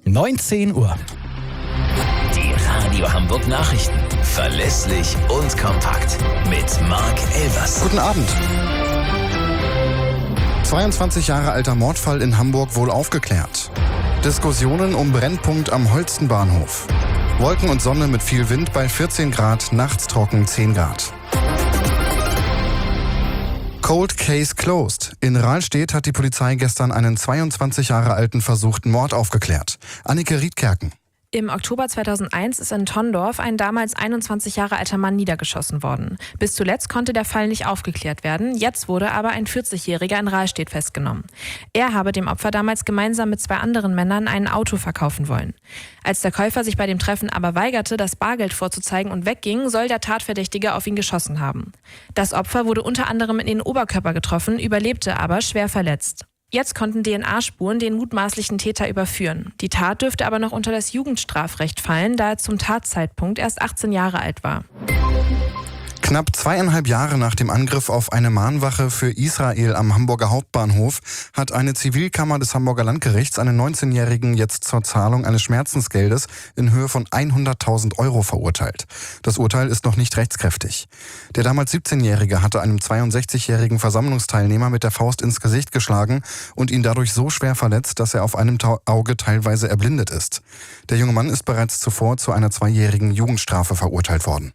19 Uhr. Die Radio Hamburg Nachrichten. Verlässlich und kompakt. Mit Marc Elvers. Guten Abend. 22 Jahre alter Mordfall in Hamburg wohl aufgeklärt. Diskussionen um Brennpunkt am Holstenbahnhof. Wolken und Sonne mit viel Wind bei 14 Grad, nachts trocken 10 Grad. Cold Case closed. In Rahlstedt hat die Polizei gestern einen 22 Jahre alten versuchten Mord aufgeklärt. Annike Riedkerken. Im Oktober 2001 ist in Tondorf ein damals 21 Jahre alter Mann niedergeschossen worden. Bis zuletzt konnte der Fall nicht aufgeklärt werden. Jetzt wurde aber ein 40-Jähriger in Rahlstedt festgenommen. Er habe dem Opfer damals gemeinsam mit 2 anderen Männern ein Auto verkaufen wollen. Als der Käufer sich bei dem Treffen aber weigerte, das Bargeld vorzuzeigen und wegging, soll der Tatverdächtige auf ihn geschossen haben. Das Opfer wurde unter anderem in den Oberkörper getroffen, überlebte aber schwer verletzt. Jetzt konnten DNA-Spuren den mutmaßlichen Täter überführen. Die Tat dürfte aber noch unter das Jugendstrafrecht fallen, da er zum Tatzeitpunkt erst 18 Jahre alt war. Knapp 2,5 Jahre nach dem Angriff auf eine Mahnwache für Israel am Hamburger Hauptbahnhof hat eine Zivilkammer des Hamburger Landgerichts einen 19-Jährigen jetzt zur Zahlung eines Schmerzensgeldes in Höhe von 100.000 Euro verurteilt. Das Urteil ist noch nicht rechtskräftig. Der damals 17-Jährige hatte einem 62-jährigen Versammlungsteilnehmer mit der Faust ins Gesicht geschlagen und ihn dadurch so schwer verletzt, dass er auf einem Auge teilweise erblindet ist. Der junge Mann ist bereits zuvor zu einer 2-jährigen Jugendstrafe verurteilt worden.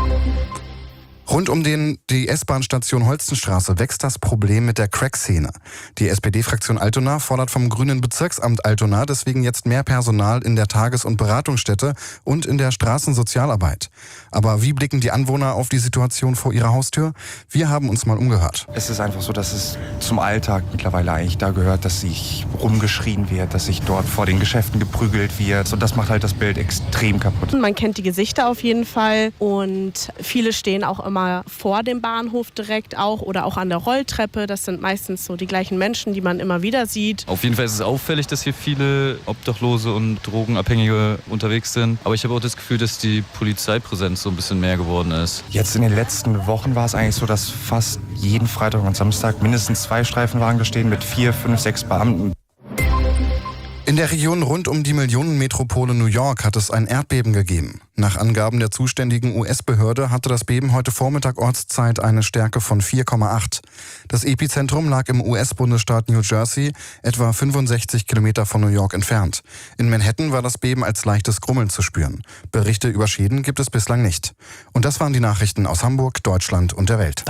Rund um die S-Bahn-Station Holstenstraße wächst das Problem mit der Crack-Szene. Die SPD-Fraktion Altona fordert vom Grünen Bezirksamt Altona deswegen jetzt mehr Personal in der Tages- und Beratungsstätte und in der Straßensozialarbeit. Aber wie blicken die Anwohner auf die Situation vor ihrer Haustür? Wir haben uns mal umgehört. Es ist einfach so, dass es zum Alltag mittlerweile eigentlich da gehört, dass sich rumgeschrien wird, dass sich dort vor den Geschäften geprügelt wird. Und das macht halt das Bild extrem kaputt. Man kennt die Gesichter auf jeden Fall und viele stehen auch immer vor dem Bahnhof direkt auch oder auch an der Rolltreppe. Das sind meistens so die gleichen Menschen, die man immer wieder sieht. Auf jeden Fall ist es auffällig, dass hier viele Obdachlose und Drogenabhängige unterwegs sind. Aber ich habe auch das Gefühl, dass die Polizeipräsenz so ein bisschen mehr geworden ist. Jetzt in den letzten Wochen war es eigentlich so, dass fast jeden Freitag und Samstag mindestens 2 Streifenwagen stehen mit 4, 5, 6 Beamten. In der Region rund um die Millionenmetropole New York hat es ein Erdbeben gegeben. Nach Angaben der zuständigen US-Behörde hatte das Beben heute Vormittag Ortszeit eine Stärke von 4,8. Das Epizentrum lag im US-Bundesstaat New Jersey, etwa 65 Kilometer von New York entfernt. In Manhattan war das Beben als leichtes Grummeln zu spüren. Berichte über Schäden gibt es bislang nicht. Und das waren die Nachrichten aus Hamburg, Deutschland und der Welt.